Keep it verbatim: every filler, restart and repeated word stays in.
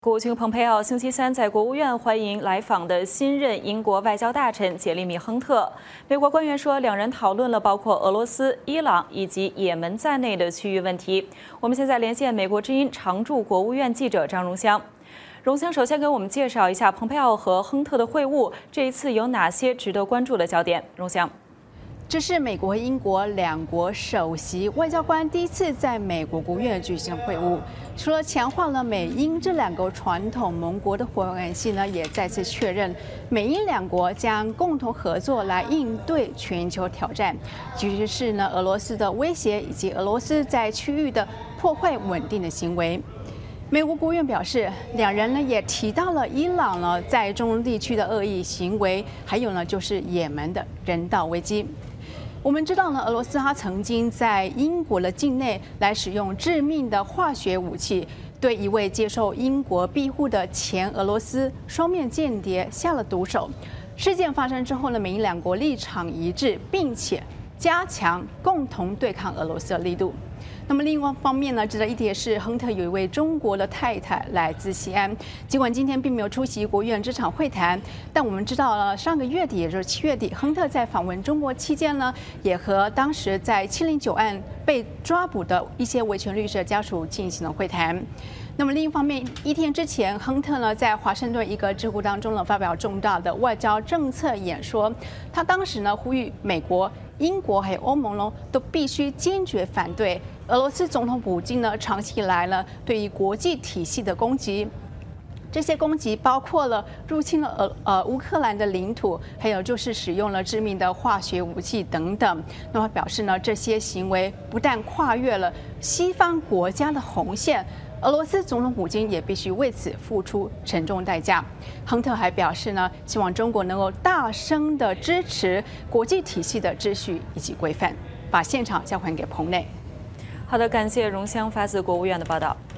国务卿蓬佩奥星期三在国务院欢迎来访的新任英国外交大臣杰里米·亨特。美国官员说，两人讨论了包括俄罗斯、伊朗以及也门在内的区域问题。我们现在连线美国之音常驻国务院记者张荣香。荣香首先给我们介绍一下蓬佩奥和亨特的会晤，这一次有哪些值得关注的焦点？荣香。 这是美国和英国两国首席外交官第一次在美国国务院举行会晤。除了强化了美英这两个传统盟国的伙伴关系呢，也再次确认美英两国将共同合作来应对全球挑战，尤其是呢俄罗斯的威胁以及俄罗斯在区域的破坏稳定的行为。 美国国务院表示，两人呢也提到了伊朗呢在中东地区的恶意行为，还有呢就是也门的人道危机。 我们知道呢，俄罗斯它曾经在英国的境内来使用致命的化学武器，对一位接受英国庇护的前俄罗斯双面间谍下了毒手。事件发生之后呢，美英两国立场一致，并且加强共同对抗俄罗斯的力度。 那么另外一方面呢，值得一提的是，亨特有一位中国的太太来自西安。尽管今天并没有出席国务院这场会谈，但我们知道了上个月底，也就是七月底，亨特在访问中国期间呢，也和当时在七零九案被抓捕的一些维权律师的家属进行了会谈。 那么另一方面，一天之前，亨特呢在华盛顿一个智库当中呢发表重大的外交政策演说。他当时呢呼吁美国、英国还有欧盟呢都必须坚决反对俄罗斯总统普京呢长期以来呢对于国际体系的攻击。 这些攻击包括了入侵了俄呃乌克兰的领土，还有就是使用了致命的化学武器等等。那么表示呢，这些行为不但跨越了西方国家的红线。 俄罗斯总统普京也必须为此付出沉重代价。亨特还表示呢，希望中国能够大声的支持国际体系的秩序以及规范。把现场交还给棚内。 好的，感谢荣香发自国务院的报道。